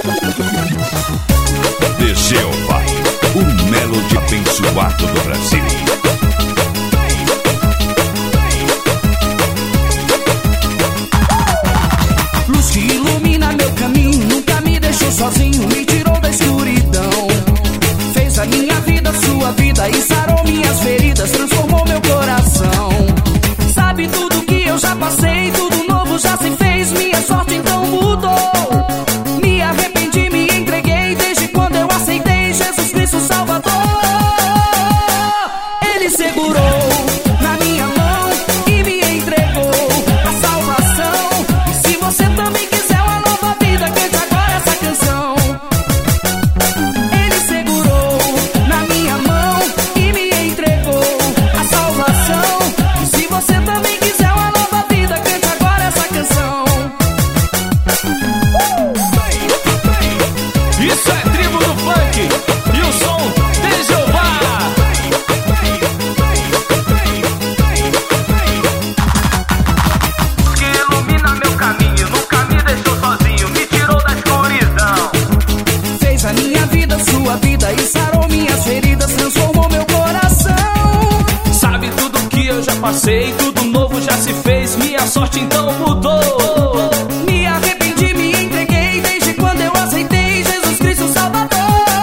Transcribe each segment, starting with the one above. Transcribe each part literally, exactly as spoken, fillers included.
D J Vai, o melody abençoado do Brasil. Luz que ilumina meu caminho, nunca me deixou sozinho, me tirou da escuridão. Fez a minha vida sua vida e sarou minhas feridas, transformou meu coração. Sabe tudo que eu já passei, tudo novo já se fez, minha sorte então mudou. Me arrependi, me entreguei, desde quando eu aceitei Jesus Cristo Salvador. Ele segurou na minha mão e me entregou a salvação. E se você também quiser uma nova vida, cante agora essa canção. Ele segurou na minha mão e me entregou a salvação. E se você também quiser uma nova vida, cante agora essa canção. Isso é tribo do funk e o som de Jeová. Que ilumina meu caminho, nunca me deixou sozinho, me tirou da escuridão. Fez a minha vida sua vida e sarou minhas feridas, transformou meu coração. Sabe tudo que eu já passei, tudo novo já se fez, minha sorte então mudou. Me arrependi, me entreguei, desde quando eu aceitei Jesus Cristo Salvador.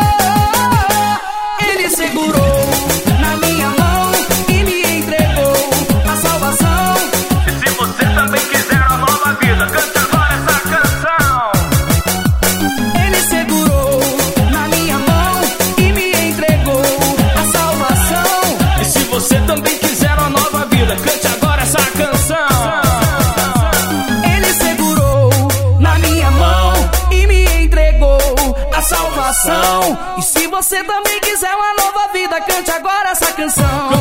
Ele segurou na minha mão e me entregou a salvação. E se você também quiser uma nova vida, cante agora essa canção. Ele segurou na minha mão e me entregou a salvação. E se você também quiser uma nova vida, cante agora essa canção. Ele segurou na minha mão e me entregou a salvação. E se você também quiser uma nova vida, cante agora essa canção.